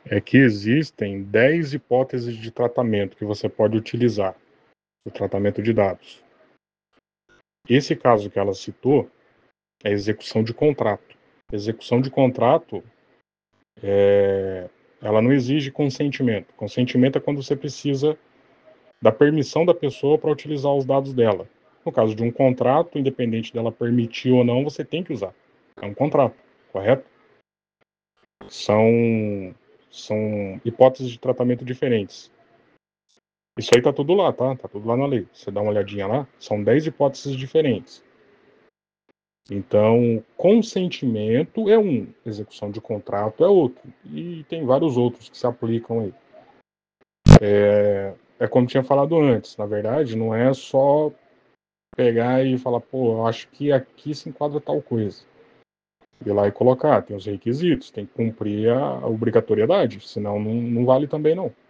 é que existem 10 hipóteses de tratamento que você pode utilizar no tratamento de dados. Esse caso que ela citou é execução de contrato. Execução de contrato, ela não exige consentimento. Consentimento é quando você precisa da permissão da pessoa para utilizar os dados dela. No caso de um contrato, independente dela permitir ou não, você tem que usar. É um contrato, correto? São hipóteses de tratamento diferentes. Isso aí tá tudo lá, tá? Tá tudo lá na lei. Você dá uma olhadinha lá, são 10 hipóteses diferentes. Então, consentimento é um, execução de contrato é outro. E tem vários outros que se aplicam aí. É como tinha falado antes, na verdade, não é só pegar e falar, pô, eu acho que aqui se enquadra tal coisa. Ir lá e colocar, tem os requisitos, tem que cumprir a obrigatoriedade, senão não vale também não.